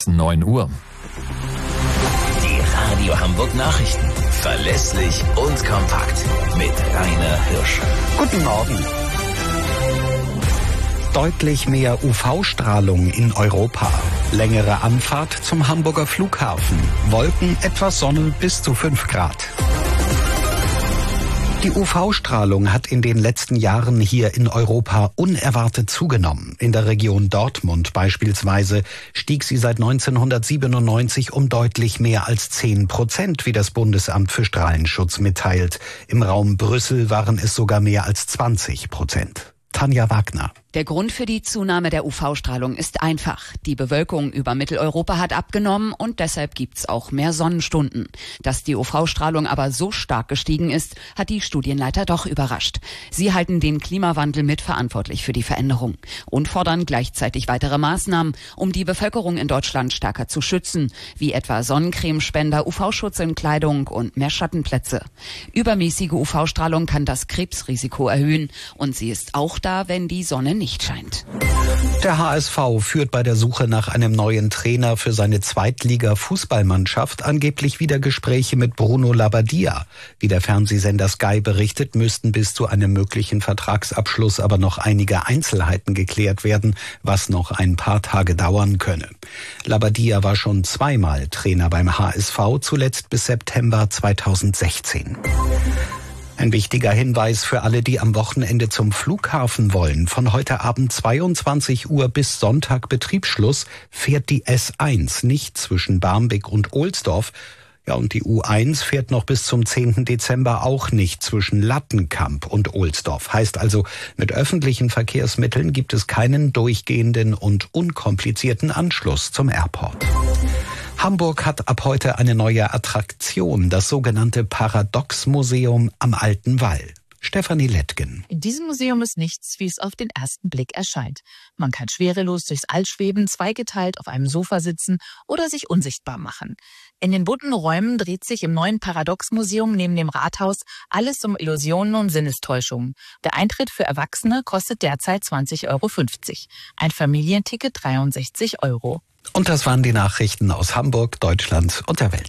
9 Uhr. Die Radio Hamburg Nachrichten. Verlässlich und kompakt. Mit Rainer Hirsch. Guten Morgen. Deutlich mehr UV-Strahlung in Europa. Längere Anfahrt zum Hamburger Flughafen. Wolken, etwas Sonne bis zu 5 Grad. Die UV-Strahlung hat in den letzten Jahren hier in Europa unerwartet zugenommen. In der Region Dortmund beispielsweise stieg sie seit 1997 um deutlich mehr als 10%, wie das Bundesamt für Strahlenschutz mitteilt. Im Raum Brüssel waren es sogar mehr als 20%. Tanja Wagner. Der Grund für die Zunahme der UV-Strahlung ist einfach. Die Bewölkung über Mitteleuropa hat abgenommen und deshalb gibt's auch mehr Sonnenstunden. Dass die UV-Strahlung aber so stark gestiegen ist, hat die Studienleiter doch überrascht. Sie halten den Klimawandel mitverantwortlich für die Veränderung und fordern gleichzeitig weitere Maßnahmen, um die Bevölkerung in Deutschland stärker zu schützen, wie etwa Sonnencremespender, UV-Schutz in Kleidung und mehr Schattenplätze. Übermäßige UV-Strahlung kann das Krebsrisiko erhöhen und sie ist auch da, wenn die Sonne nicht scheint. Der HSV führt bei der Suche nach einem neuen Trainer für seine Zweitliga-Fußballmannschaft angeblich wieder Gespräche mit Bruno Labbadia. Wie der Fernsehsender Sky berichtet, müssten bis zu einem möglichen Vertragsabschluss aber noch einige Einzelheiten geklärt werden, was noch ein paar Tage dauern könne. Labbadia war schon zweimal Trainer beim HSV, zuletzt bis September 2016. Ein wichtiger Hinweis für alle, die am Wochenende zum Flughafen wollen. Von heute Abend 22 Uhr bis Sonntag Betriebsschluss fährt die S1 nicht zwischen Barmbek und Ohlsdorf. Ja, und die U1 fährt noch bis zum 10. Dezember auch nicht zwischen Lattenkamp und Ohlsdorf. Heißt also, mit öffentlichen Verkehrsmitteln gibt es keinen durchgehenden und unkomplizierten Anschluss zum Airport. Hamburg hat ab heute eine neue Attraktion, das sogenannte Paradox-Museum am Alten Wall. Stefanie Lettgen. In diesem Museum ist nichts, wie es auf den ersten Blick erscheint. Man kann schwerelos durchs All schweben, zweigeteilt auf einem Sofa sitzen oder sich unsichtbar machen. In den bunten Räumen dreht sich im neuen Paradox-Museum neben dem Rathaus alles um Illusionen und Sinnestäuschungen. Der Eintritt für Erwachsene kostet derzeit 20,50 €. Ein Familienticket 63 €. Und das waren die Nachrichten aus Hamburg, Deutschland und der Welt.